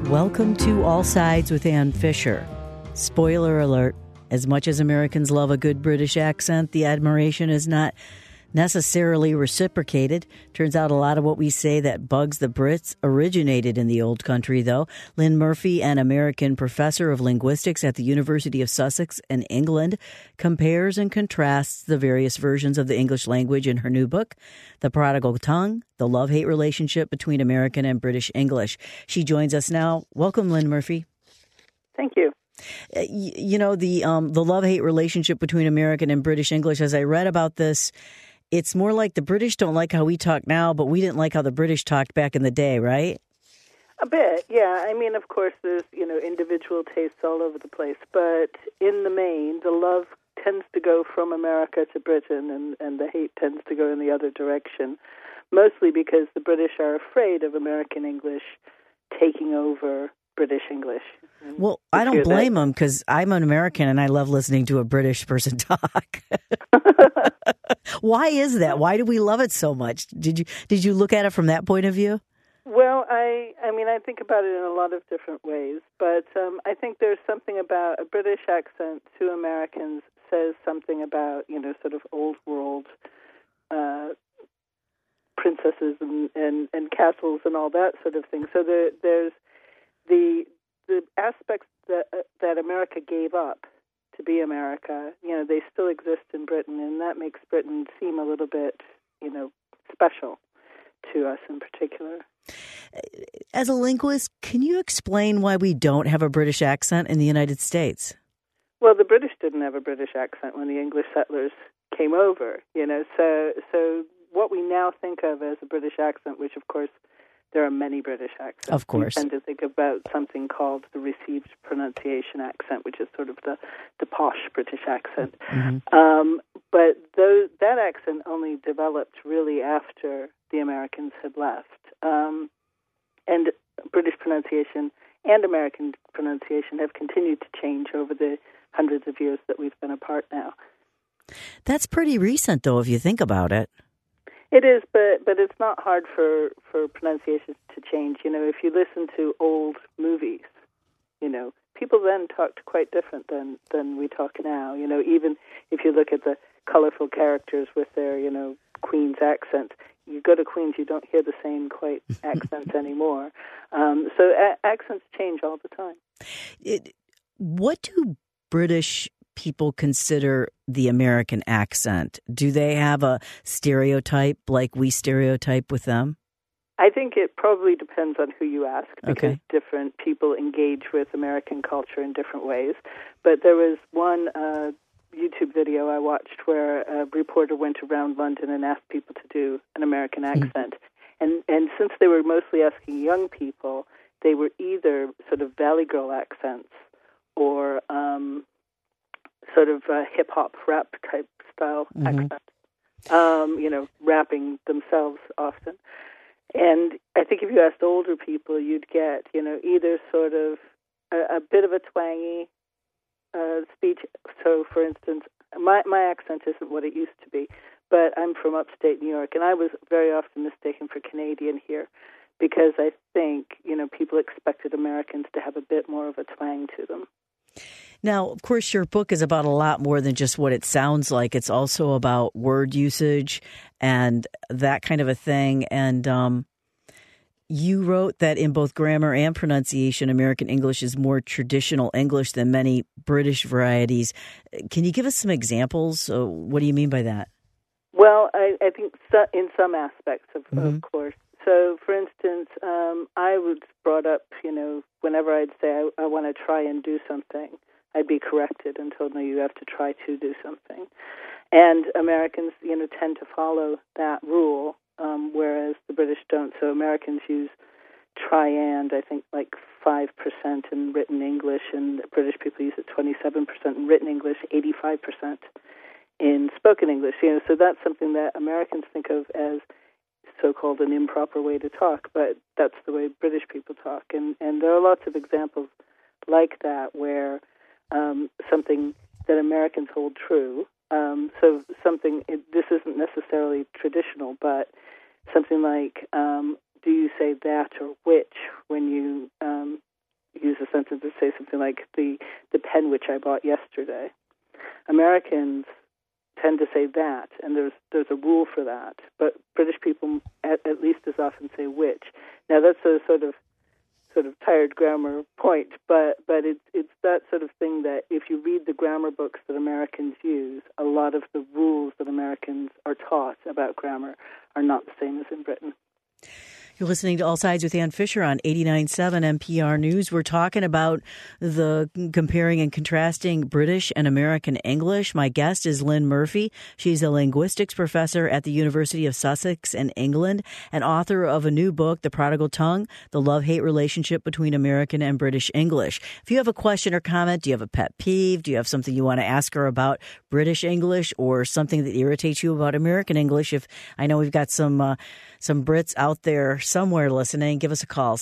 Welcome to All Sides with Ann Fisher. Spoiler alert, as much as Americans love a good British accent, the admiration is not necessarily reciprocated. Turns out a lot of what we say that bugs the Brits originated in the old country, though. Lynn Murphy, an American professor of linguistics at the University of Sussex in England, compares and contrasts the various versions of the English language in her new book, The Prodigal Tongue, The Love-Hate Relationship Between American and British English. She joins us now. Welcome, Lynn Murphy. Thank you. You know, the love-hate relationship between American and British English, as I read about this, it's more like the British don't like how we talk now, but we didn't like how the British talked back in the day, right? A bit, yeah. I mean, of course, there's, individual tastes all over the place. But in the main, the love tends to go from America to Britain, and the hate tends to go in the other direction, mostly because the British are afraid of American English taking over British English. Well, I don't blame them, because I'm an American and I love listening to a British person talk. Why is that? Why do we love it so much? Did you look at it from that point of view? Well, I think about it in a lot of different ways, but I think there's something about a British accent to Americans says something about, sort of old world princesses and castles and all that sort of thing. So there's the aspects that America gave up to be America, they still exist in Britain, and that makes Britain seem a little bit, special to us in particular. As a linguist, can you explain why we don't have a British accent in the United States? Well, the British didn't have a British accent when the English settlers came over, so what we now think of as a British accent, which of course there are many British accents. Of course. We tend to think about something called the received pronunciation accent, which is sort of the posh British accent. Mm-hmm. But that accent only developed really after the Americans had left. And British pronunciation and American pronunciation have continued to change over the hundreds of years that we've been apart now. That's pretty recent, though, if you think about it. It is, but it's not hard for pronunciations to change. If you listen to old movies, people then talked quite different than we talk now. Even if you look at the colorful characters with their, Queen's accent, you go to Queens, you don't hear the same quite accents anymore. So accents change all the time. What do British people consider the American accent? Do they have a stereotype like we stereotype with them? I think it probably depends on who you ask, because different people engage with American culture in different ways. But there was one YouTube video I watched where a reporter went around London and asked people to do an American accent. And since they were mostly asking young people, they were either sort of Valley Girl accents or sort of hip-hop rap type style accent, rapping themselves often. And I think if you asked older people, you'd get, either sort of a bit of a twangy speech. So, for instance, my accent isn't what it used to be, but I'm from upstate New York, and I was very often mistaken for Canadian here because I think, people expected Americans to have a bit more of a twang to them. Now, of course, your book is about a lot more than just what it sounds like. It's also about word usage and that kind of a thing. And you wrote that in both grammar and pronunciation, American English is more traditional English than many British varieties. Can you give us some examples? What do you mean by that? Well, I think in some aspects, of course. So, for instance, I was brought up, whenever I'd say I want to try and do something, I'd be corrected and told, no, you have to try to do something. And Americans, tend to follow that rule, whereas the British don't. So Americans use try and, I think, like 5% in written English, and British people use it 27% in written English, 85% in spoken English. So that's something that Americans think of as so-called an improper way to talk, but that's the way British people talk. And there are lots of examples like that where something that Americans hold true. So something, this isn't necessarily traditional, but something like, do you say that or which when you instance, to say something like the pen which I bought yesterday. Americans tend to say that, and there's a rule for that. But British people at least as often say which. Now that's a sort of tired grammar point, but it's that sort of thing that if you read the grammar books that Americans use, a lot of the rules that Americans are taught about grammar are not the same as in Britain. You're listening to All Sides with Ann Fisher on 89.7 NPR News. We're talking about the comparing and contrasting British and American English. My guest is Lynn Murphy. She's a linguistics professor at the University of Sussex in England and author of a new book, The Prodigal Tongue, The Love-Hate Relationship Between American and British English. If you have a question or comment, do you have a pet peeve? Do you have something you want to ask her about British English or something that irritates you about American English? If I know we've got some Brits out there somewhere listening, give us a call,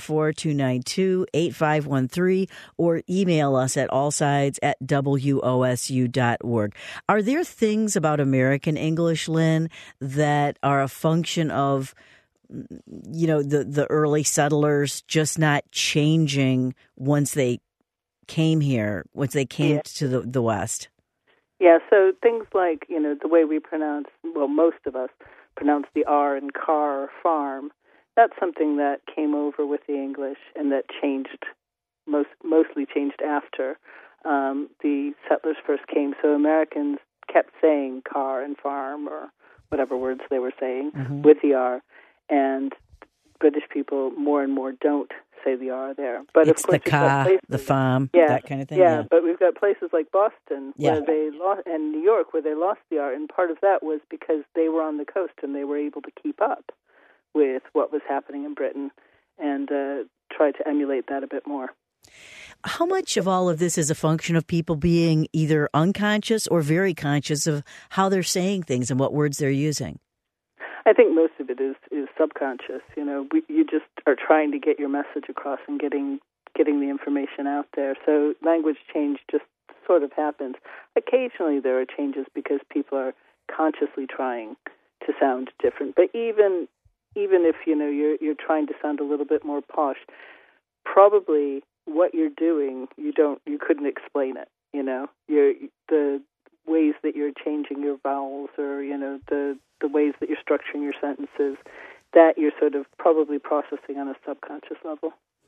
614-292-8513, or email us at allsides@wosu.org. Are there things about American English, Lynn, that are a function of, the early settlers just not changing once they came here, once they came to the West? Yeah, so things like, the way we pronounce, well, most of us pronounce the R in car or farm, that's something that came over with the English and that changed, mostly changed after the settlers first came. So Americans kept saying car and farm or whatever words they were saying with the R, and British people more and more don't say the R there. But it's of course, the car, the farm, that kind of thing. Yeah, but we've got places like Boston where they lost, and New York where they lost the R, and part of that was because they were on the coast and they were able to keep up with what was happening in Britain and try to emulate that a bit more. How much of all of this is a function of people being either unconscious or very conscious of how they're saying things and what words they're using? I think most of it is subconscious. You just are trying to get your message across and getting the information out there. So language change just sort of happens. Occasionally there are changes because people are consciously trying to sound different. But even if you're trying to sound a little bit more posh, probably what you're doing you couldn't explain it. The ways that you're changing your vowels or the ways that you're structuring your sentences, that you're sort of probably processing on a subconscious level.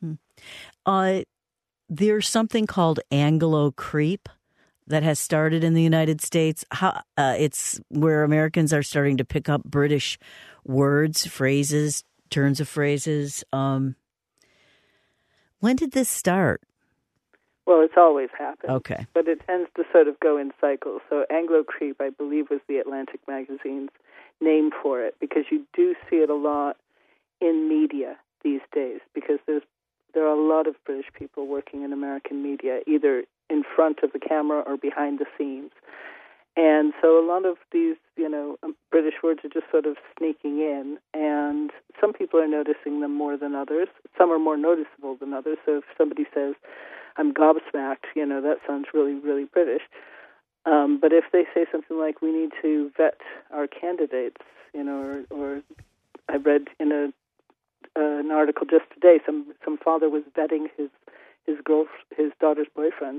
There's something called Anglo creep that has started in the United States. It's where Americans are starting to pick up British words, phrases, turns of phrases. When did this start? Well, it's always happened. Okay. But it tends to sort of go in cycles. So Anglo creep, I believe, was the Atlantic magazine's name for it, because you do see it a lot in media these days, because there are a lot of British people working in American media, either in front of the camera or behind the scenes. And so a lot of these, British words are just sort of sneaking in, and some people are noticing them more than others. Some are more noticeable than others. So if somebody says, I'm gobsmacked, that sounds really, really British. But if they say something like, we need to vet our candidates, or I read in an article just today, some father was vetting his daughter's boyfriends.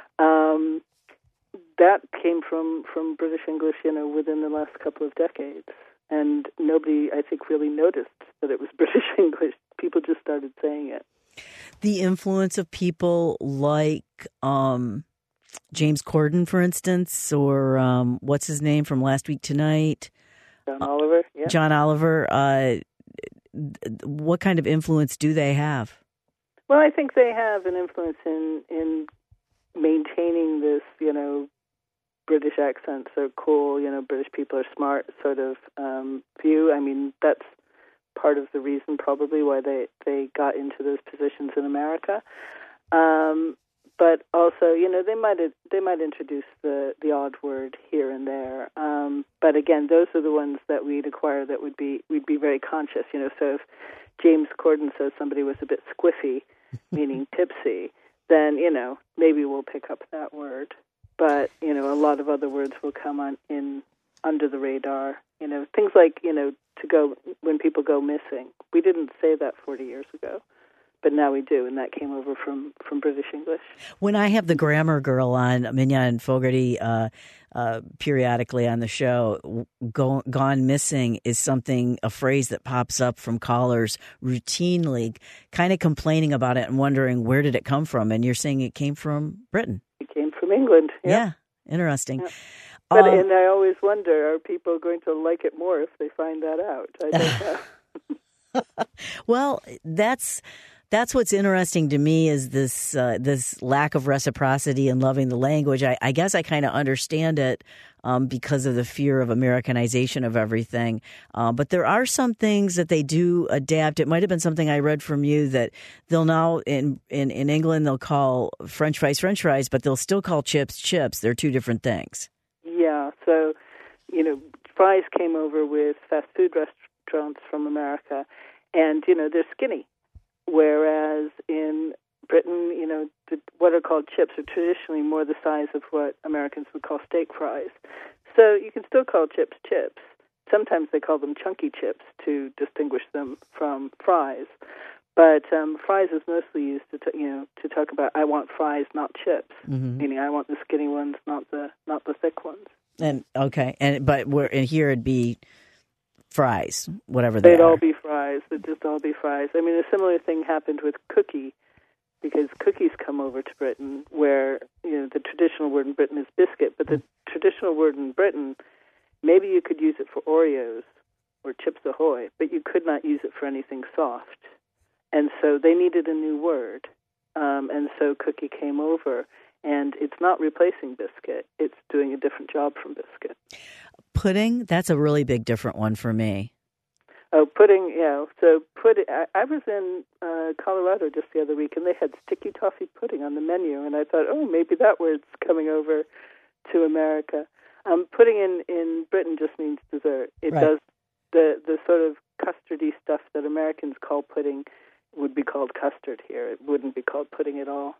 That came from British English, within the last couple of decades. And nobody, I think, really noticed that it was British English. People just started saying it. The influence of people like James Corden, for instance, or what's his name from Last Week Tonight? John Oliver, yeah. John Oliver. What kind of influence do they have? Well, I think they have an influence in maintaining this, British accents are cool, British people are smart sort of view. I mean, that's part of the reason probably why they got into those positions in America. But also, they might introduce the odd word here and there. But again, those are the ones that we'd acquire that we'd be very conscious. So if James Corden says somebody was a bit squiffy, meaning tipsy, then maybe we'll pick up that word. But a lot of other words will come on in under the radar. Things like to go when people go missing. We didn't say that 40 years ago. But now we do, and that came over from British English. When I have the grammar girl on, Mignon Fogarty, periodically on the show, gone missing is a phrase that pops up from callers routinely, kind of complaining about it and wondering where did it come from. And you're saying it came from Britain. It came from England. Yeah, interesting. Yeah. But and I always wonder, are people going to like it more if they find that out? I don't know. Well, that's what's interesting to me is this lack of reciprocity in loving the language. I guess I kind of understand it because of the fear of Americanization of everything. But there are some things that they do adapt. It might have been something I read from you that they'll now in England they'll call French fries, but they'll still call chips chips. They're two different things. Yeah. So, fries came over with fast food restaurants from America, and they're skinny. Whereas in Britain, what are called chips are traditionally more the size of what Americans would call steak fries. So you can still call chips chips. Sometimes they call them chunky chips to distinguish them from fries. But fries is mostly used to talk about I want fries, not chips. Mm-hmm. Meaning I want the skinny ones, not the thick ones. And okay, but here it'd be fries, whatever they are. They'd all be fries. They'd just all be fries. I mean, a similar thing happened with cookie, because cookies come over to Britain, where the traditional word in Britain is biscuit, but the traditional word in Britain, maybe you could use it for Oreos or Chips Ahoy, but you could not use it for anything soft. And so they needed a new word, and so cookie came over. And it's not replacing biscuit. It's doing a different job from biscuit. Pudding, that's a really big different one for me. Oh, pudding, yeah. So pudding, I was in Colorado just the other week, and they had sticky toffee pudding on the menu, and I thought, maybe that word's coming over to America. Pudding in Britain just means dessert. It right. does the sort of custardy stuff that Americans call pudding would be called custard here. It wouldn't be called pudding at all.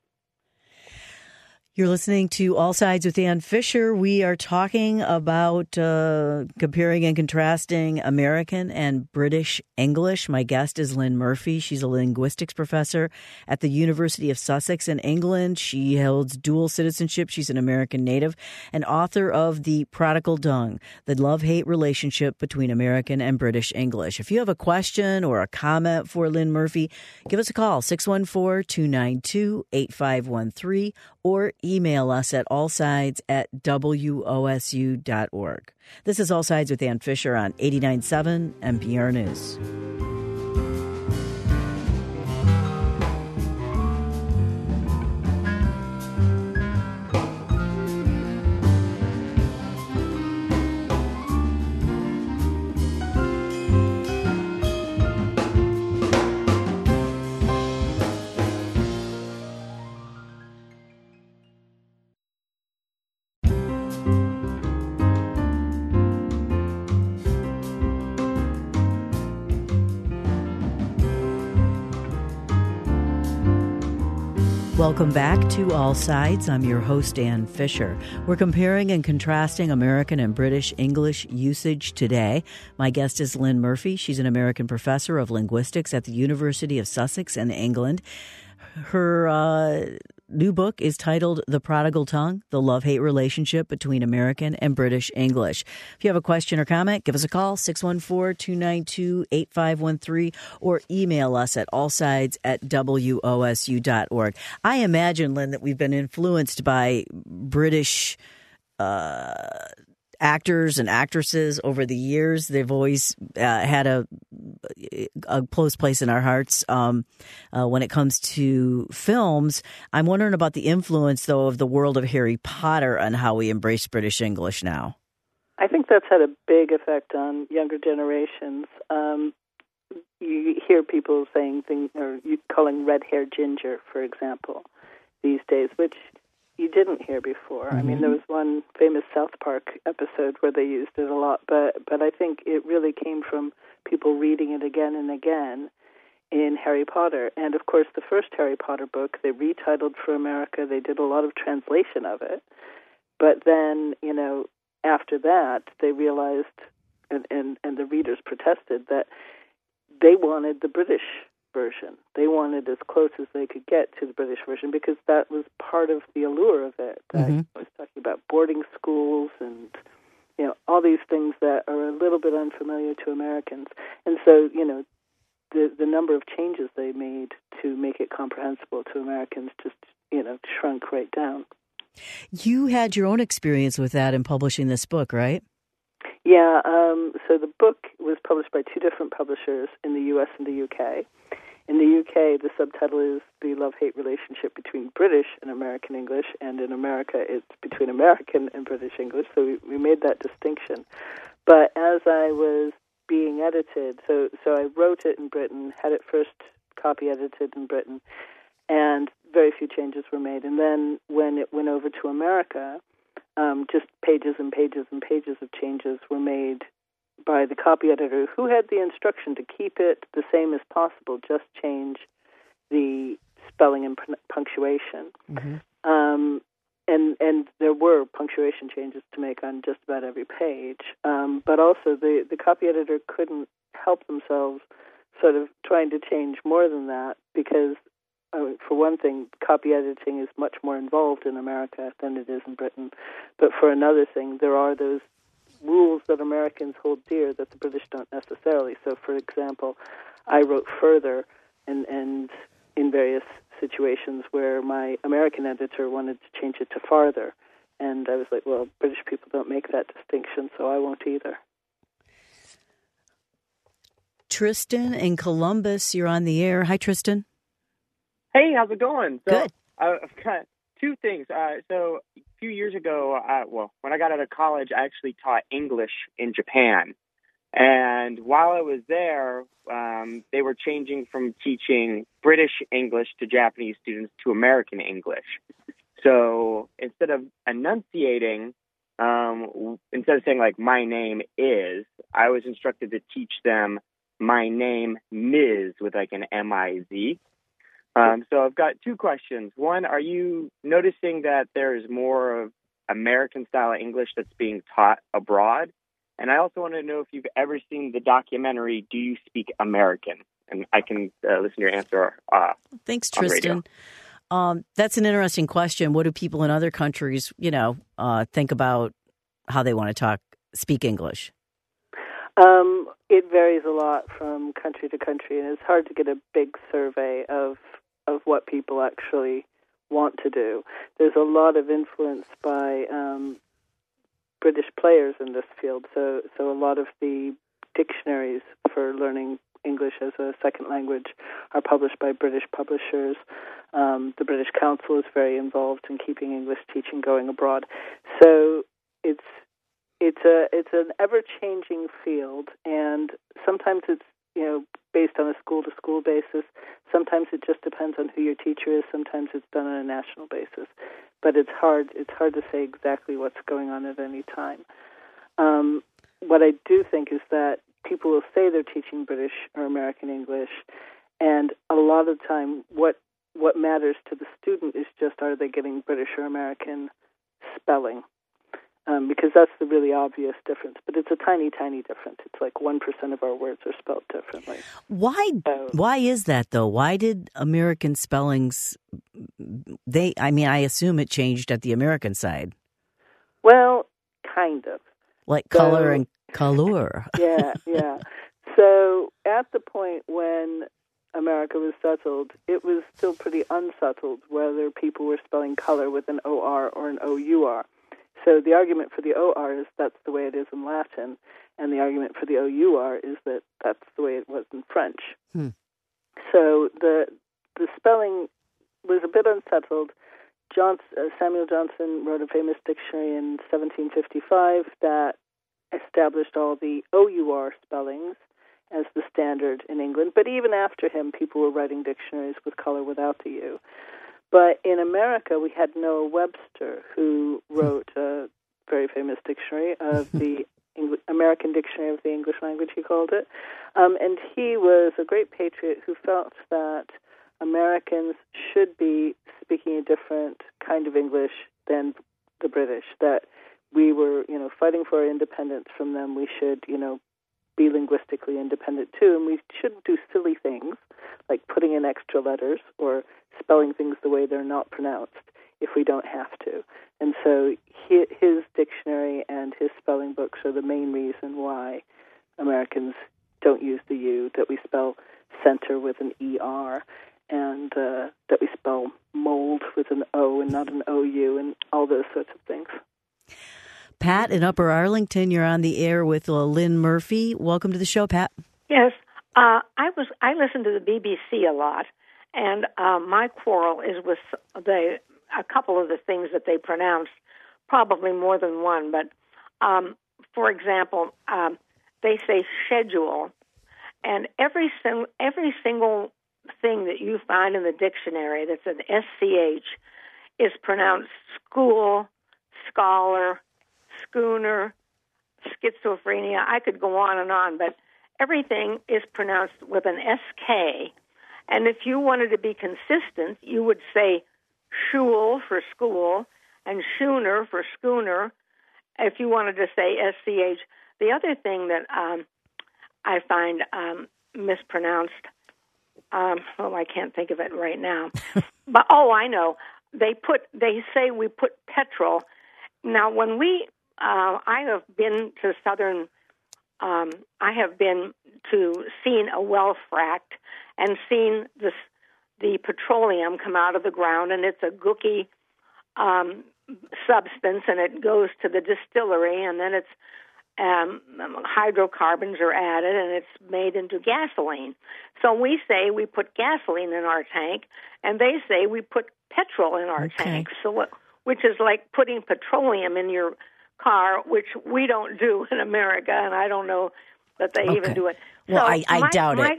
You're listening to All Sides with Ann Fisher. We are talking about comparing and contrasting American and British English. My guest is Lynn Murphy. She's a linguistics professor at the University of Sussex in England. She holds dual citizenship. She's an American native and author of The Prodigal Tongue, the love-hate relationship between American and British English. If you have a question or a comment for Lynn Murphy, give us a call, 614-292-8513, or email us at allsides@wosu.org. This is All Sides with Ann Fisher on 89.7 NPR News. Welcome back to All Sides. I'm your host, Ann Fisher. We're comparing and contrasting American and British English usage today. My guest is Lynn Murphy. She's an American professor of linguistics at the University of Sussex in England. Her new book is titled The Prodigal Tongue, the love-hate relationship between American and British English. If you have a question or comment, give us a call, 614-292-8513, or email us at allsides@wosu.org. I imagine, Lynn, that we've been influenced by British actors and actresses over the years. They've always had a close place in our hearts when it comes to films. I'm wondering about the influence, though, of the world of Harry Potter on how we embrace British English now. I think that's had a big effect on younger generations. You hear people saying things, or calling red hair ginger, for example, these days, which you didn't hear before. Mm-hmm. I mean, there was one famous South Park episode where they used it a lot, but I think it really came from people reading it again and again in Harry Potter. And, of course, the first Harry Potter book, they retitled for America. They did a lot of translation of it. But then, after that, they realized, and the readers protested, that they wanted the British version. They wanted as close as they could get to the British version because that was part of the allure of it. Mm-hmm. I was talking about boarding schools and, all these things that are a little bit unfamiliar to Americans. And so, the number of changes they made to make it comprehensible to Americans just, shrunk right down. You had your own experience with that in publishing this book, right? Yeah, so the book was published by two different publishers in the U.S. and the U.K. In the U.K., the subtitle is The Love-Hate Relationship Between British and American English, and in America, it's between American and British English, so we made that distinction. But as I was being edited, so I wrote it in Britain, had it first copy edited in Britain, and very few changes were made. And then when it went over to America, just pages and pages and pages of changes were made by the copy editor, who had the instruction to keep it the same as possible, just change the spelling and punctuation. Mm-hmm. And there were punctuation changes to make on just about every page. But also the copy editor couldn't help themselves sort of trying to change more than that because, for one thing, copy editing is much more involved in America than it is in Britain. But for another thing, there are those rules that Americans hold dear that the British don't necessarily. So, for example, I wrote further and in various situations where my American editor wanted to change it to farther. And I was like, well, British people don't make that distinction, so I won't either. Tristan in Columbus, you're on the air. Hi, Tristan. Hey, how's it going? So, Good. I've got two things. So a few years ago, when I got out of college, I actually taught English in Japan. And while I was there, they were changing from teaching British English to Japanese students to American English. So instead of enunciating, instead of saying like, my name is, I was instructed to teach them my name Ms. with like an M-I-Z. So I've got two questions. One, are you noticing that there's more of American-style English that's being taught abroad? And I also want to know if you've ever seen the documentary, Do You Speak American? And I can listen to your answer Thanks, Tristan. That's an interesting question. What do people in other countries, think about how they want to speak English? It varies a lot from country to country, and it's hard to get a big survey of what people actually want to do. There's a lot of influence by British players in this field, so a lot of the dictionaries for learning English as a second language are published by British publishers. The British Council is very involved in keeping English teaching going abroad. So it's an ever-changing field, and sometimes it's based on a school-to-school basis. Sometimes it just depends on who your teacher is. Sometimes it's done on a national basis. But it's hard to say exactly what's going on at any time. What I do think is that people will say they're teaching British or American English, and a lot of the time what matters to the student is just, are they getting British or American spelling? Because that's the really obvious difference. But it's a tiny, tiny difference. It's like 1% of our words are spelled differently. Why is that, though? Why did American spellings, I assume it changed at the American side. Well, kind of. Like color and color. Yeah. So at the point when America was settled, it was still pretty unsettled whether people were spelling color with an O-R or an O-U-R. So the argument for the O-R is that's the way it is in Latin, and the argument for the O-U-R is that that's the way it was in French. So the spelling was a bit unsettled. Samuel Johnson wrote a famous dictionary in 1755 that established all the O-U-R spellings as the standard in England. But even after him, people were writing dictionaries with color without the U. But in America, we had Noah Webster, who wrote a very famous dictionary of the American Dictionary of the English Language, he called it. And he was a great patriot who felt that Americans should be speaking a different kind of English than the British, that we were, fighting for our independence from them. We should, be linguistically independent too, and we shouldn't do silly things like putting in extra letters or spelling things the way they're not pronounced if we don't have to. And so his dictionary and his spelling books are the main reason why Americans don't use the U, that we spell center with an ER, and that we spell mold with an O and not an OU, and all those sorts of things. Pat in Upper Arlington, you're on the air with Lynn Murphy. Welcome to the show, Pat. Yes, I listen to the BBC a lot, and my quarrel is with a couple of the things that they pronounce, probably more than one. But for example, they say schedule, and every single thing that you find in the dictionary that's an SCH is pronounced school, scholar, schooner, schizophrenia. I could go on, but everything is pronounced with an SK. And if you wanted to be consistent, you would say shul for school and schooner for schooner if you wanted to say SCH. The other thing that I find mispronounced, I can't think of it right now. But I know. They say we put petrol. Now, when I have been to I have been to seen a well fracked and seen the petroleum come out of the ground, and it's a gooky substance, and it goes to the distillery, and then it's hydrocarbons are added, and it's made into gasoline. So we say we put gasoline in our tank, and they say we put petrol in our tank. So which is like putting petroleum in your car, which we don't do in America, and I don't know that they even do it. So well, I doubt it.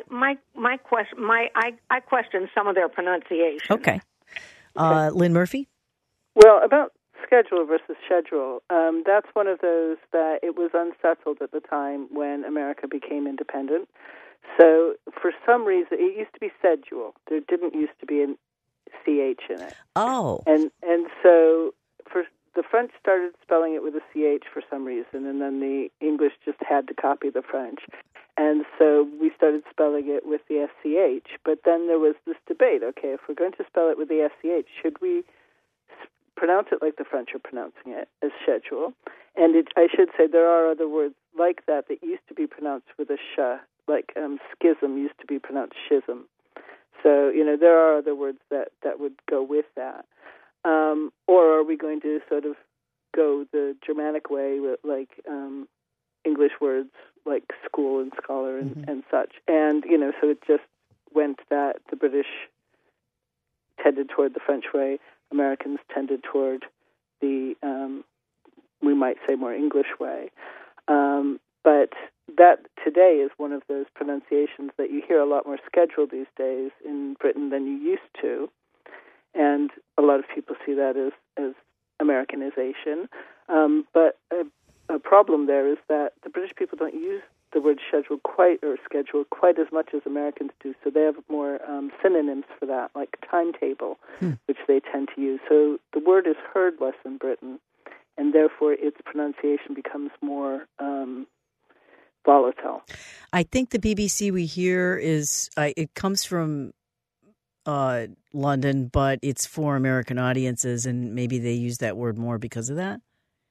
I question some of their pronunciation. Okay. Lynn Murphy? Well, about schedule versus schedule, that's one of those that it was unsettled at the time when America became independent. So for some reason, it used to be schedule. There didn't used to be an CH in it. Oh. And so the French started spelling it with a CH for some reason, and then the English just had to copy the French. And so we started spelling it with the SCH. But then there was this debate, okay, if we're going to spell it with the SCH, should we pronounce it like the French are pronouncing it, as schedule? And I should say there are other words like that used to be pronounced with a sh, like schism used to be pronounced schism. So, there are other words that would go with that. Or are we going to sort of go the Germanic way with English words like school and scholar and such? And, so it just went that the British tended toward the French way, Americans tended toward the, we might say, more English way. But that today is one of those pronunciations that you hear a lot more scheduled these days in Britain than you used to. And a lot of people see that as Americanization. But a problem there is that the British people don't use the word schedule quite as much as Americans do. So they have more synonyms for that, like timetable, which they tend to use. So the word is heard less in Britain, and therefore its pronunciation becomes more volatile. I think the BBC we hear it comes from London, but it's for American audiences, and maybe they use that word more because of that.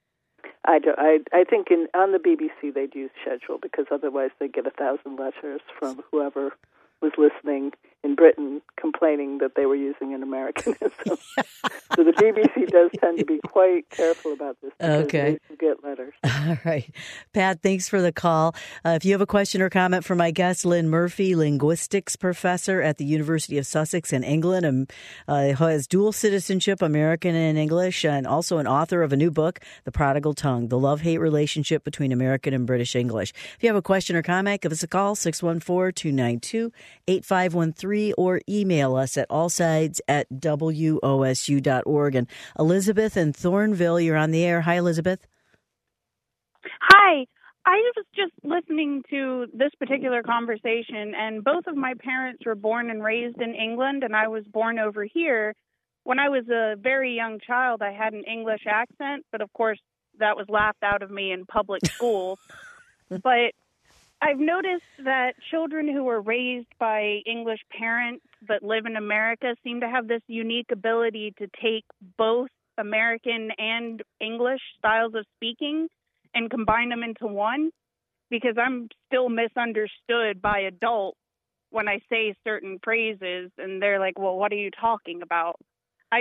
I think on the BBC they'd use schedule because otherwise they'd get 1,000 letters from whoever was listening in Britain complaining that they were using an Americanism. So the BBC does tend to be quite careful about this because they get letters. All right. Pat, thanks for the call. If you have a question or comment for my guest, Lynn Murphy, linguistics professor at the University of Sussex in England, and has dual citizenship, American and English, and also an author of a new book, The Prodigal Tongue, The Love-Hate Relationship Between American and British English. If you have a question or comment, give us a call, 614-292-8513, or email us at allsides@wosu.org. And Elizabeth in Thornville, you're on the air. Hi, Elizabeth. Hi. I was just listening to this particular conversation, and both of my parents were born and raised in England, and I was born over here. When I was a very young child, I had an English accent, but of course that was laughed out of me in public school. But I've noticed that children who were raised by English parents but live in America seem to have this unique ability to take both American and English styles of speaking and combine them into one, because I'm still misunderstood by adults when I say certain phrases, and they're like, well, what are you talking about? I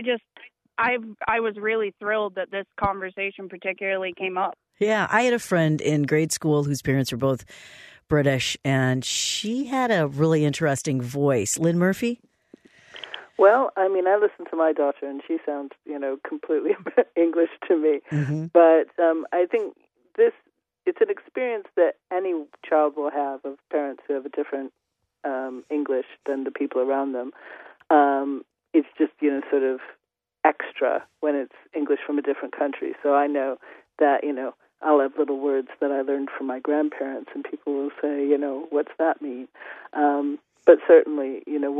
was really thrilled that this conversation particularly came up. Yeah, I had a friend in grade school whose parents were both British, and she had a really interesting voice. Lynn Murphy? Well, I mean, I listen to my daughter, and she sounds, completely English to me. Mm-hmm. But I think it's an experience that any child will have of parents who have a different English than the people around them. It's just, sort of extra when it's English from a different country. So I know that, I'll have little words that I learned from my grandparents, and people will say, what's that mean? But certainly,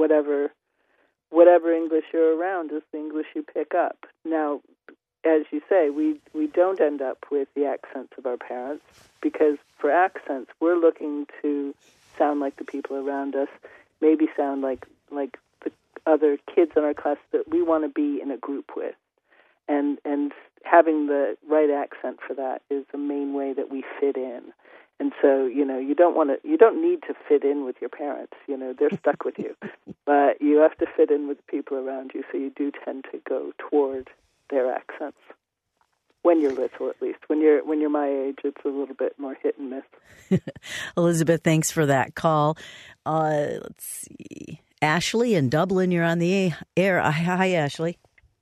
whatever English you're around is the English you pick up. Now, as you say, we don't end up with the accents of our parents, because for accents, we're looking to sound like the people around us, maybe sound like the other kids in our class that we want to be in a group with. And having the right accent for that is the main way that we fit in. And so, you don't need to fit in with your parents. They're stuck with you. But you have to fit in with the people around you, so you do tend to go toward their accents. When you're little, at least. When you're my age, it's a little bit more hit and miss. Elizabeth, thanks for that call. Let's see. Ashley in Dublin, you're on the air. Hi, Ashley.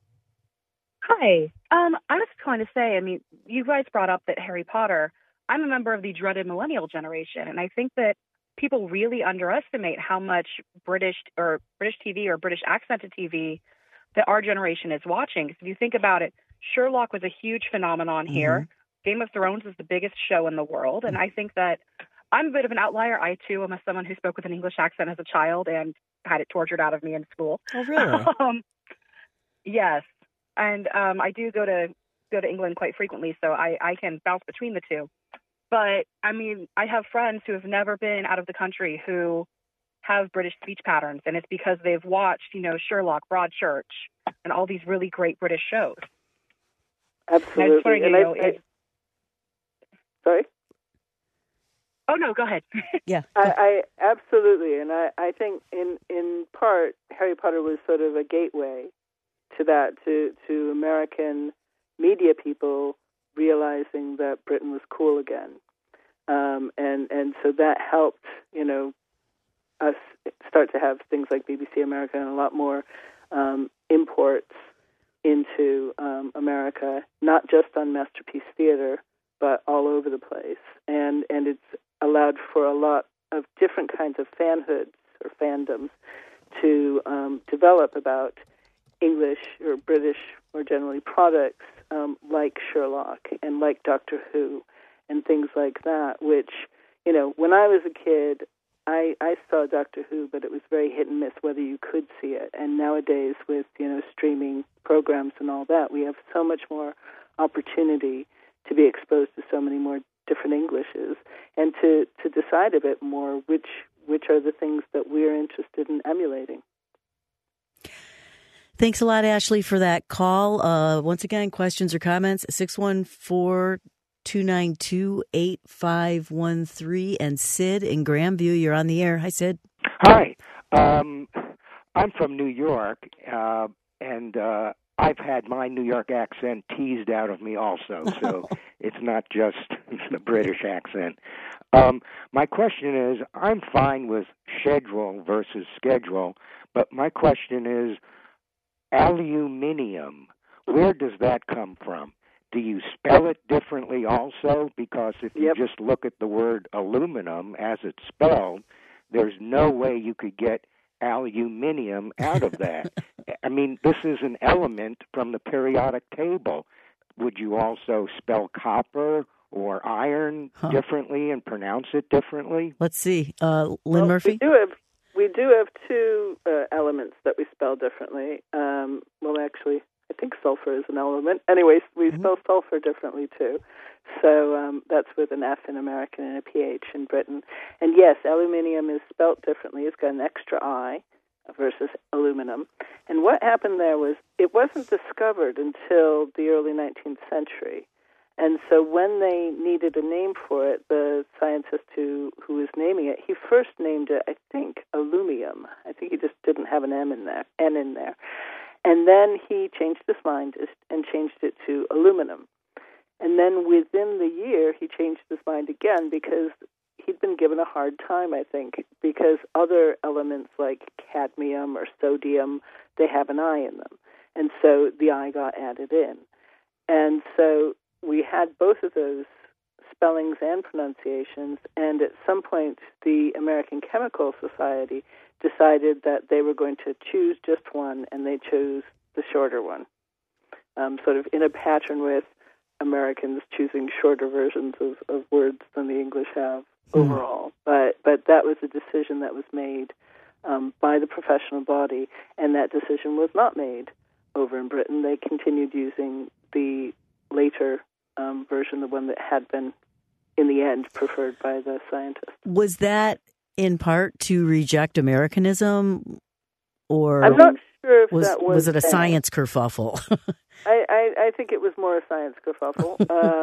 Hi. I was going to say, you guys brought up that Harry Potter, I'm a member of the dreaded millennial generation, and I think that people really underestimate how much British TV or British accented TV that our generation is watching. Because if you think about it, Sherlock was a huge phenomenon here. Game of Thrones is the biggest show in the world, and I think that I'm a bit of an outlier. I, too, am someone who spoke with an English accent as a child and had it tortured out of me in school. Oh, really? Yes. And I do go to England quite frequently, so I can bounce between the two. But, I have friends who have never been out of the country who have British speech patterns, and it's because they've watched, Sherlock, Broadchurch, and all these really great British shows. Absolutely. Sorry? Oh, no, go ahead. Yeah. I absolutely, and I think in part, Harry Potter was sort of a gateway to that, to American media people realizing that Britain was cool again. And so that helped, us start to have things like BBC America and a lot more imports into America, not just on Masterpiece Theater, but all over the place. And it's allowed for a lot of different kinds of fanhoods or fandoms to develop about English or British or generally products like Sherlock and like Doctor Who and things like that, which, when I was a kid, I saw Doctor Who, but it was very hit and miss whether you could see it. And nowadays with, streaming programs and all that, we have so much more opportunity to be exposed to so many more different Englishes and to decide a bit more which are the things that we're interested in emulating. Thanks a lot, Ashley, for that call. Once again, questions or comments, 614-292-8513. And Sid in Grandview, you're on the air. Hi, Sid. Hi. I'm from New York, and I've had my New York accent teased out of me also, so it's not just the British accent. My question is, I'm fine with schedule versus schedule, but my question is, aluminium, where does that come from? Do you spell it differently also? Because if you just look at the word aluminum as it's spelled, there's no way you could get aluminium out of that. This is an element from the periodic table. Would you also spell copper or iron differently and pronounce it differently? Let's see. Lynn Murphy? We do have two elements that we spell differently. Actually, I think sulfur is an element. Anyways, we spell sulfur differently, too. So that's with an F in American and a PH in Britain. And yes, aluminium is spelt differently. It's got an extra I versus aluminum. And what happened there was it wasn't discovered until the early 19th century. And so when they needed a name for it, the scientist who was naming it, he first named it, I think, alumium. I think he just didn't have an N in there. And then he changed his mind and changed it to aluminum. And then within the year, he changed his mind again because he'd been given a hard time, I think, because other elements like cadmium or sodium, they have an I in them. And so the I got added in. And so we had both of those spellings and pronunciations, and at some point the American Chemical Society decided that they were going to choose just one, and they chose the shorter one, sort of in a pattern with Americans choosing shorter versions of words than the English have overall. But that was a decision that was made by the professional body, and that decision was not made over in Britain. They continued using the later version, the one that had been, in the end, preferred by the scientists. Was that in part to reject Americanism, or I'm not sure if that was it a science kerfuffle? I think it was more a science kerfuffle.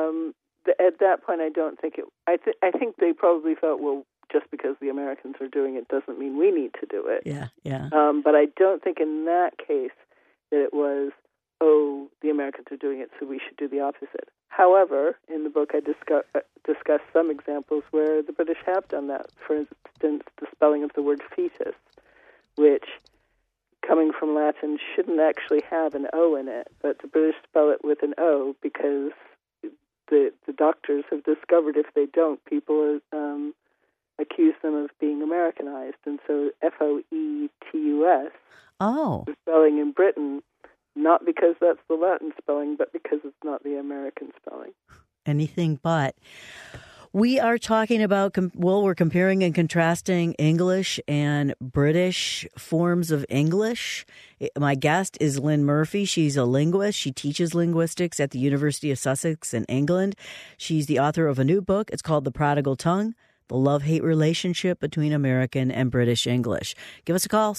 At that point, I don't think it. I think they probably felt, well, just because the Americans are doing it doesn't mean we need to do it. Yeah. But I don't think in that case that it was, oh, the Americans are doing it, so we should do the opposite. However, in the book I discuss some examples where the British have done that. For instance, the spelling of the word fetus, which, coming from Latin, shouldn't actually have an O in it, but the British spell it with an O because the doctors have discovered if they don't, people accuse them of being Americanized. And so Foetus, the spelling in Britain, not because that's the Latin spelling, but because it's not the American spelling. Anything but. We are talking about, we're comparing and contrasting English and British forms of English. My guest is Lynn Murphy. She's a linguist. She teaches linguistics at the University of Sussex in England. She's the author of a new book. It's called The Prodigal Tongue: The Love-Hate Relationship Between American and British English. Give us a call,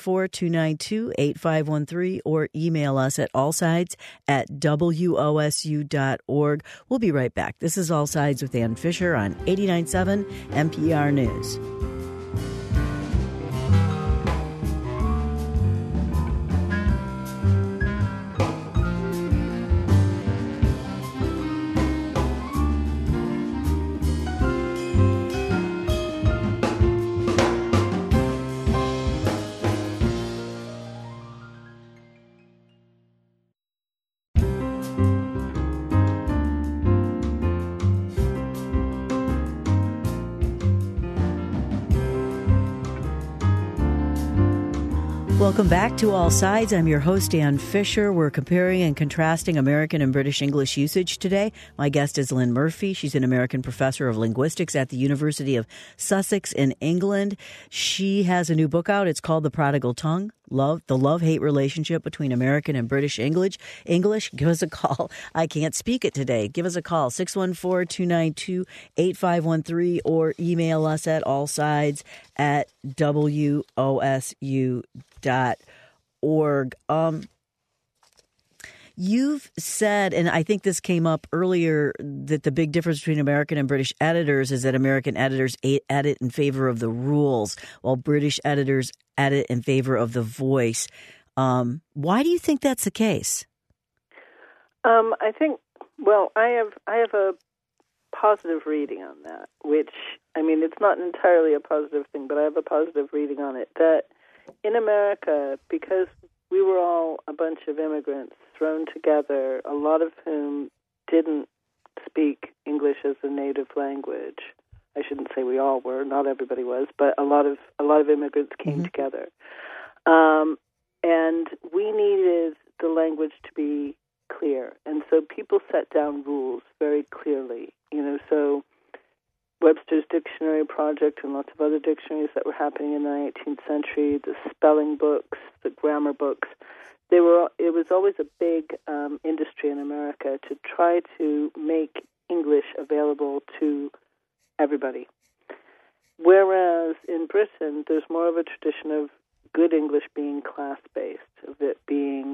614-292-8513, or email us at allsides@wosu.org. We'll be right back. This is All Sides with Ann Fisher on 89.7 NPR News. Welcome back to All Sides. I'm your host, Ann Fisher. We're comparing and contrasting American and British English usage today. My guest is Lynn Murphy. She's an American professor of linguistics at the University of Sussex in England. She has a new book out. It's called The Prodigal Tongue: The Love-Hate Relationship Between American and British English. Give us a call. I can't speak it today. Give us a call, 614-292-8513, or email us at allsides@wosu.org. You've said, and I think this came up earlier, that the big difference between American and British editors is that American editors edit in favor of the rules, while British editors edit in favor of the voice. Why do you think that's the case? I think, well, I have a positive reading on that, which, I mean, it's not entirely a positive thing, but I have a positive reading on it, that in America, because we were all a bunch of immigrants thrown together, a lot of whom didn't speak English as a native language. I shouldn't say we all were, not everybody was, but a lot of immigrants came together. And we needed the language to be clear. And so people set down rules very clearly. So Webster's Dictionary Project and lots of other dictionaries that were happening in the 19th century, the spelling books, the grammar books, it was always a big industry in America to try to make English available to everybody. Whereas in Britain, there's more of a tradition of good English being class-based, of it being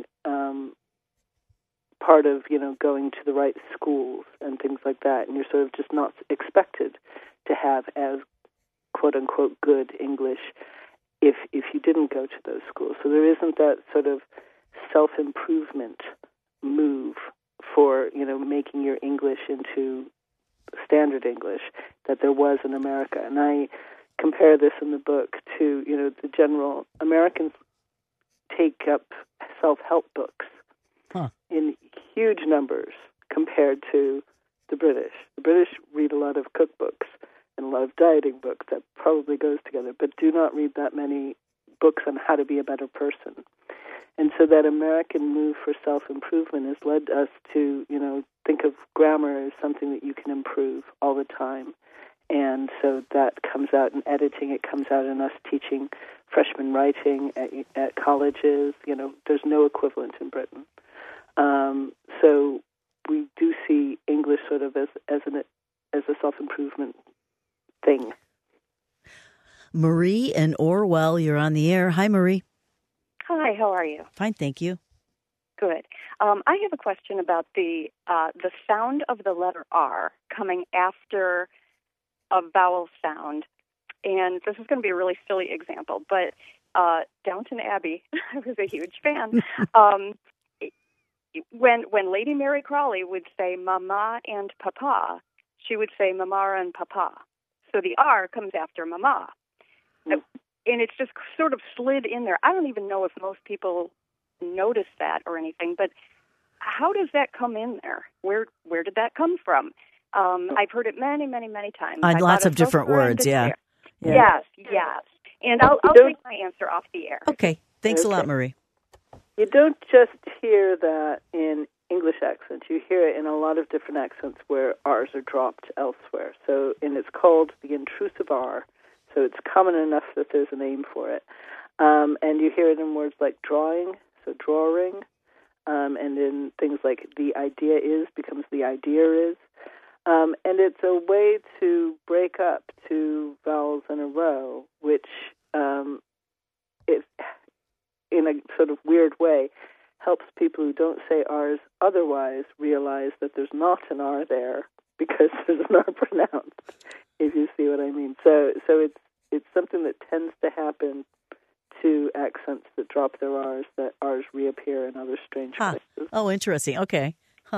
part of, going to the right schools and things like that, and you're sort of just not expected to have as quote-unquote good English if you didn't go to those schools. So there isn't that sort of self-improvement move for, making your English into standard English that there was in America. And I compare this in the book to, the general Americans take up self-help books in huge numbers compared to the British. The British read a lot of cookbooks and a lot of dieting books. That probably goes together, but do not read that many books on how to be a better person. And so that American move for self-improvement has led us to, think of grammar as something that you can improve all the time. And so that comes out in editing. It comes out in us teaching freshman writing at colleges. There's no equivalent in Britain. So we do see English sort of as a self-improvement thing. Marie in Orwell, you're on the air. Hi, Marie. Hi, how are you? Fine, thank you. Good. I have a question about the sound of the letter R coming after a vowel sound. And this is going to be a really silly example, but Downton Abbey, I was a huge fan. When Lady Mary Crawley would say mama and papa, she would say mamara and papa. So the R comes after mama. And it's just sort of slid in there. I don't even know if most people notice that or anything, but how does that come in there? Where did that come from? I've heard it many, many, many times. On lots of different words, yeah. Yes. And I'll take my answer off the air. Okay. Thanks a lot, Marie. You don't just hear that in English accents. You hear it in a lot of different accents where R's are dropped elsewhere. And it's called the intrusive R. So it's common enough that there's a name for it. And you hear it in words like drawing, so drawing, and in things like the idea is becomes the idea is. And it's a way to break up two vowels in a row, which is, in a sort of weird way, helps people who don't say R's otherwise realize that there's not an R there because there's an R pronounced, if you see what I mean. So it's something that tends to happen to accents that drop their R's, that R's reappear in other strange places. Oh, interesting. Okay.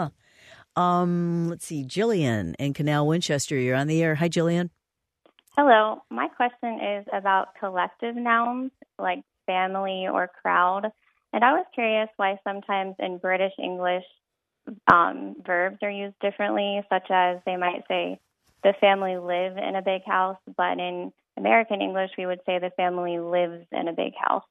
Let's see. Jillian in Canal Winchester, you're on the air. Hi, Jillian. Hello. My question is about collective nouns like family or crowd. And I was curious why sometimes in British English verbs are used differently, such as they might say the family live in a big house, but in American English we would say the family lives in a big house.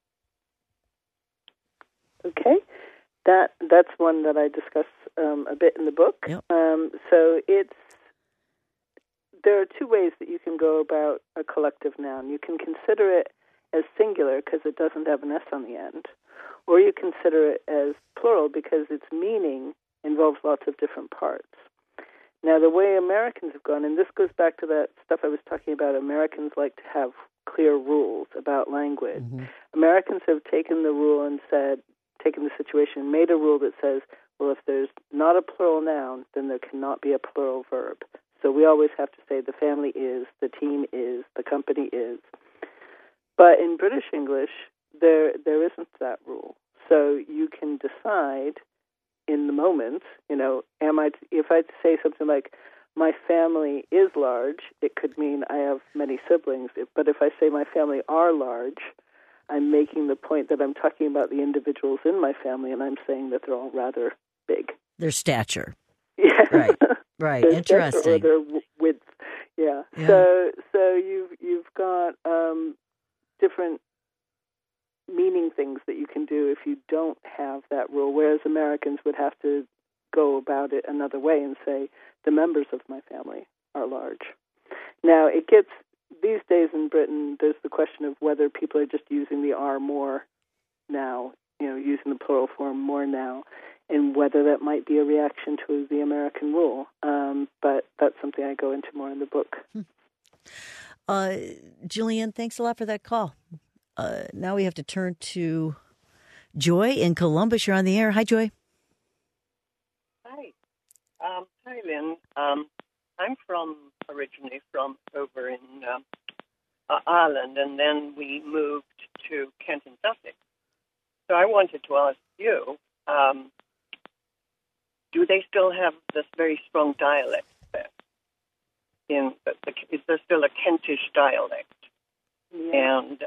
Okay. That's one that I discuss a bit in the book. Yep. So there are two ways that you can go about a collective noun. You can consider it as singular because it doesn't have an S on the end, or you consider it as plural because its meaning involves lots of different parts. Now, the way Americans have gone, and this goes back to that stuff I was talking about, Americans like to have clear rules about language. Mm-hmm. Americans have taken the rule and taken the situation and made a rule that says, well, if there's not a plural noun, then there cannot be a plural verb. So we always have to say the family is, the team is, the company is. But in British English, there isn't that rule. So you can decide in the moment, if I say something like, my family is large, it could mean I have many siblings. But if I say my family are large, I'm making the point that I'm talking about the individuals in my family, and I'm saying that they're all rather big. Their stature. Yeah. Right. Interesting. Or their width. Yeah. So you've got different meaning things that you can do if you don't have that rule, whereas Americans would have to go about it another way and say the members of my family are large. Now, it gets, these days in Britain, there's the question of whether people are just using the R more now using the plural form more now, and whether that might be a reaction to the American rule. But that's something I go into more in the book. Jillian, thanks a lot for that call. Now we have to turn to Joy in Columbus. You're on the air. Hi, Joy. Hi. Hi, Lynn. I'm originally from over in Ireland, and then we moved to Kent and Sussex. So I wanted to ask you, do they still have this very strong dialect there? Is there still a Kentish dialect? Yeah. And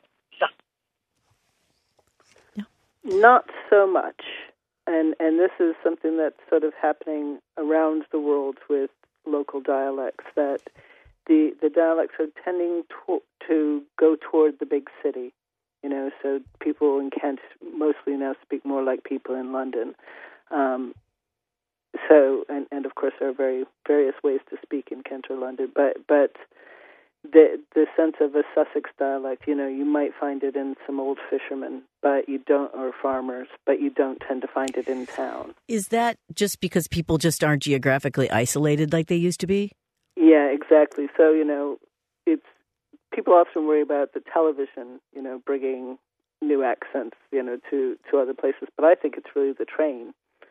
not so much. And this is something that's sort of happening around the world with local dialects, that the dialects are tending to go toward the big city. So people in Kent mostly now speak more like people in London. And of course there are various ways to speak in Kent or London, but the sense of a Sussex dialect, you might find it in some old fishermen, but you don't, or farmers, but you don't tend to find it in town. Is that just because people just aren't geographically isolated like they used to be? Yeah, exactly. So, it's people often worry about the television, bringing new accents, to other places, but I think it's really the train.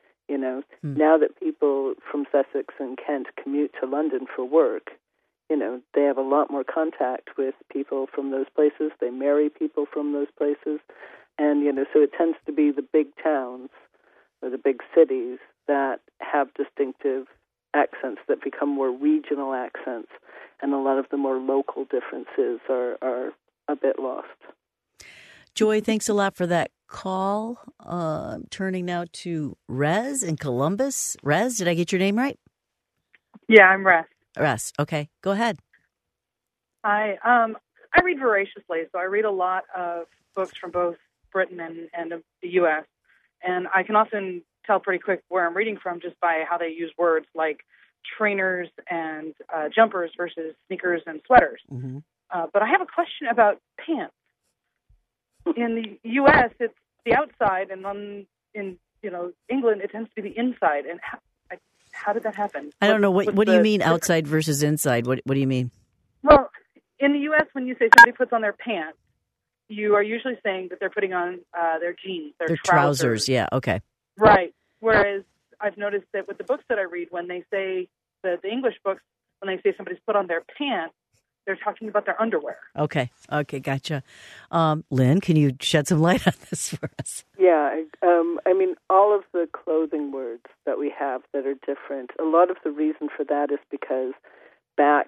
Now that people from Sussex and Kent commute to London for work, they have a lot more contact with people from those places. They marry people from those places. And, so it tends to be the big towns or the big cities that have distinctive accents that become more regional accents. And a lot of the more local differences are a bit lost. Joy, thanks a lot for that call. Turning now to Rez in Columbus. Rez, did I get your name right? Yeah, I'm Rez. Rez, okay. Go ahead. I read voraciously, so I read a lot of books from both Britain and the U.S., and I can often tell pretty quick where I'm reading from just by how they use words like trainers and jumpers versus sneakers and sweaters. Mm-hmm. But I have a question about pants. In the U.S., it's the outside, and in England, it tends to be the inside. And how did that happen? I don't know. What do you mean outside versus inside? What do you mean? Well, in the U.S., when you say somebody puts on their pants, you are usually saying that they're putting on their jeans, their trousers. Yeah, okay. Right. Whereas I've noticed that with the books that I read, when they say the English books, when they say somebody's put on their pants, they're talking about their underwear. Okay, gotcha. Lynn, can you shed some light on this for us? Yeah, all of the clothing words that we have that are different, a lot of the reason for that is because back,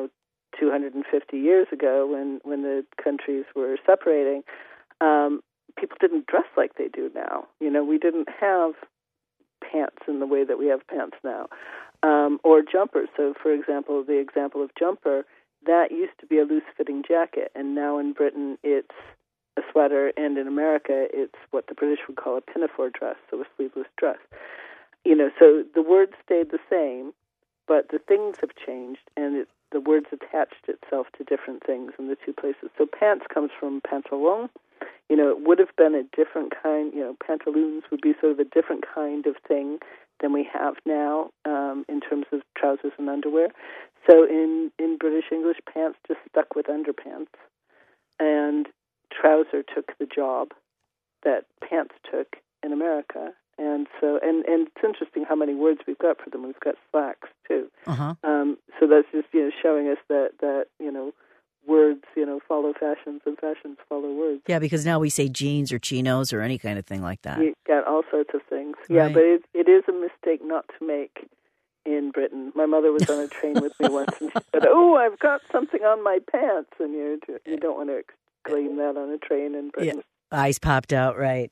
250 years ago when the countries were separating, people didn't dress like they do now. We didn't have pants in the way that we have pants now, or jumpers. So, for example, the example of jumper, that used to be a loose-fitting jacket, and now in Britain it's a sweater, and in America it's what the British would call a pinafore dress, so a sleeveless dress. So the words stayed the same, but the things have changed, and the words attached itself to different things in the two places. So pants comes from pantalon. It would have been a different kind, pantaloons would be sort of a different kind of thing than we have now in terms of trousers and underwear. So in British English, pants just stuck with underpants, and trouser took the job that pants took in America. And so, and it's interesting how many words we've got for them. We've got slacks too. Uh-huh. So that's just showing us that words follow fashions and fashions follow words. Yeah, because now we say jeans or chinos or any kind of thing like that. You got all sorts of things. Right. Yeah, but it is a mistake not to make in Britain. My mother was on a train with me once, and she said, "Oh, I've got something on my pants," and you don't want to exclaim that on a train in Britain. Yeah. Eyes popped out, right?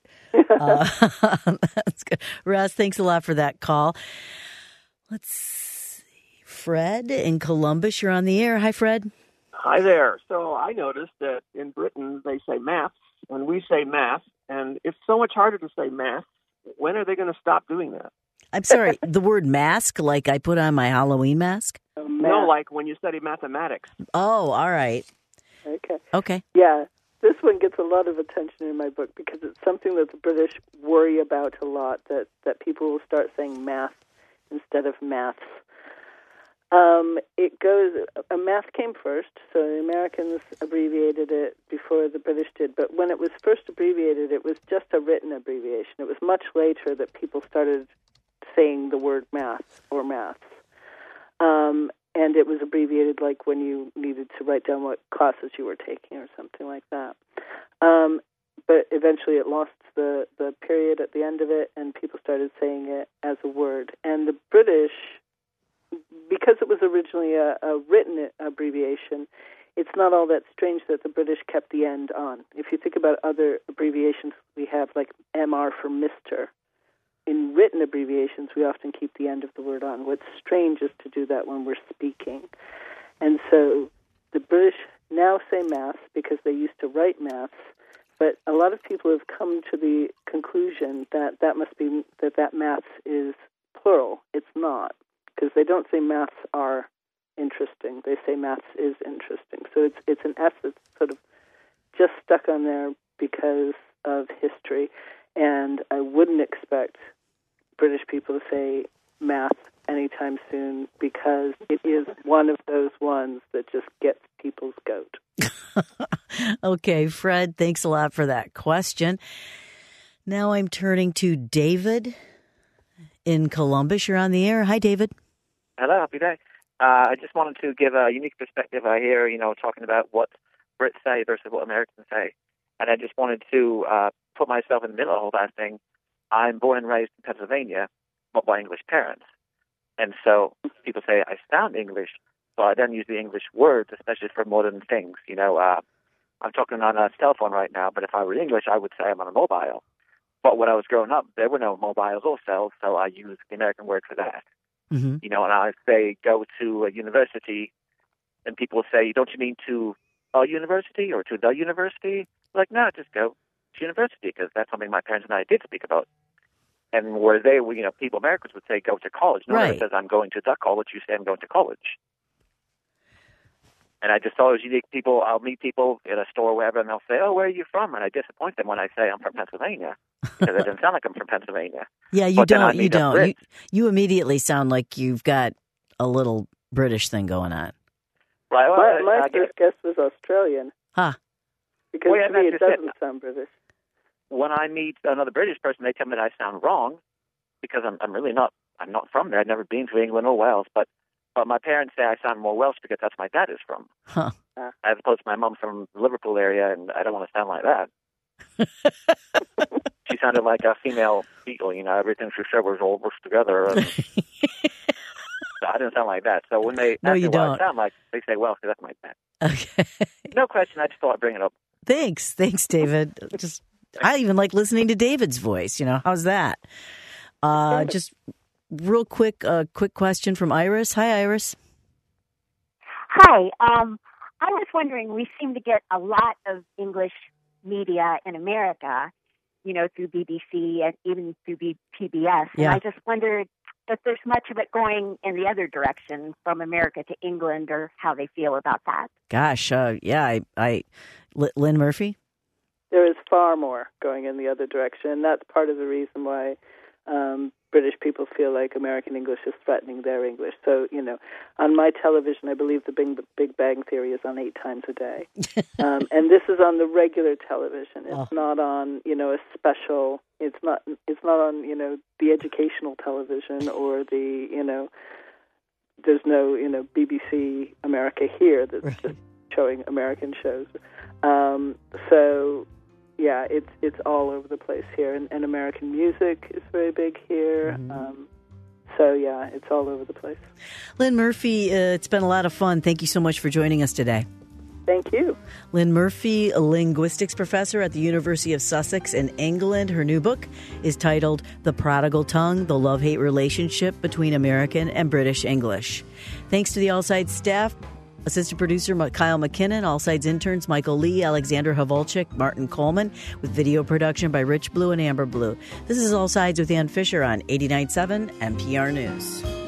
That's good. Russ, thanks a lot for that call. Let's see. Fred in Columbus, you're on the air. Hi, Fred. Hi there. So I noticed that in Britain they say maths and we say math, and it's so much harder to say math. When are they going to stop doing that? I'm sorry, the word mask, like I put on my Halloween mask? No, like when you study mathematics. Oh, all right. Okay. Yeah. This one gets a lot of attention in my book because it's something that the British worry about a lot, that people will start saying math instead of maths. Math came first, so the Americans abbreviated it before the British did. But when it was first abbreviated, it was just a written abbreviation. It was much later that people started saying the word math or maths. And it was abbreviated like when you needed to write down what classes you were taking or something like that. But eventually it lost the period at the end of it, and people started saying it as a word. And the British, because it was originally a written abbreviation, it's not all that strange that the British kept the end on. If you think about other abbreviations we have, like MR for Mr., in written abbreviations, we often keep the end of the word on. What's strange is to do that when we're speaking. And so the British now say maths because they used to write maths, but a lot of people have come to the conclusion that that maths is plural. It's not, because they don't say maths are interesting. They say maths is interesting. So it's an S that's sort of just stuck on there because of history. And I wouldn't expect British people to say math anytime soon because it is one of those ones that just gets people's goat. Okay, Fred, thanks a lot for that question. Now I'm turning to David in Columbus. You're on the air. Hi, David. Hello, happy day. I just wanted to give a unique perspective here, talking about what Brits say versus what Americans say. And I just wanted to put myself in the middle of all that thing. I'm born and raised in Pennsylvania, but by English parents. And so people say I sound English, so I then use the English words, especially for modern things. I'm talking on a cell phone right now, but if I were English, I would say I'm on a mobile. But when I was growing up, there were no mobiles or cells, so I used the American word for that. Mm-hmm. And I say go to a university, and people say, don't you mean to a university or to the university? Like, no, just go to university, because that's something my parents and I did speak about. And where they, people, Americans would say go to college. No one says I'm going to the college. You say I'm going to college. And I just thought it was unique. I'll meet people in a store or wherever, and they'll say, oh, where are you from? And I disappoint them when I say I'm from Pennsylvania, because it doesn't sound like I'm from Pennsylvania. Yeah, you don't. You don't. You immediately sound like you've got a little British thing going on. Right. Well, my first guess was Australian. Huh. Because to me it doesn't sound British. When I meet another British person, they tell me that I sound wrong, because I'm really not. I'm not from there. I've never been to England or Wales, but my parents say I sound more Welsh because that's where my dad is from. Huh. As opposed to my mom from the Liverpool area, and I don't want to sound like that. She sounded like a female Beatle, everything she said was all mushed together. And so I didn't sound like that. So when they ask me what I sound like, they say, well, that's my dad. Okay. No question. I just thought I'd bring it up. Thanks, David. I even like listening to David's voice. How's that? Just real quick question from Iris. Hi, Iris. Hi. I was wondering, we seem to get a lot of English media in America, through BBC and even through PBS. And I just wondered if there's much of it going in the other direction from America to England, or how they feel about that. Gosh, Lynn Murphy? There is far more going in the other direction, and that's part of the reason why British people feel like American English is threatening their English. So, on my television, I believe the Big Bang Theory is on 8 times a day. And this is on the regular television. It's not on, a special, it's not on, the educational television or the, there's no, BBC America here that's just showing American shows. So, yeah, it's all over the place here, and American music is very big here. So, yeah, it's all over the place. Lynn Murphy, it's been a lot of fun. Thank you so much for joining us today. Thank you. Lynn Murphy, a linguistics professor at the University of Sussex in England. Her new book is titled The Prodigal Tongue, The Love-Hate Relationship Between American and British English. Thanks to the All Sides staff. Assistant producer Kyle McKinnon, All Sides interns Michael Lee, Alexander Havolchik, Martin Coleman, with video production by Rich Blue and Amber Blue. This is All Sides with Ann Fisher on 89.7 NPR News.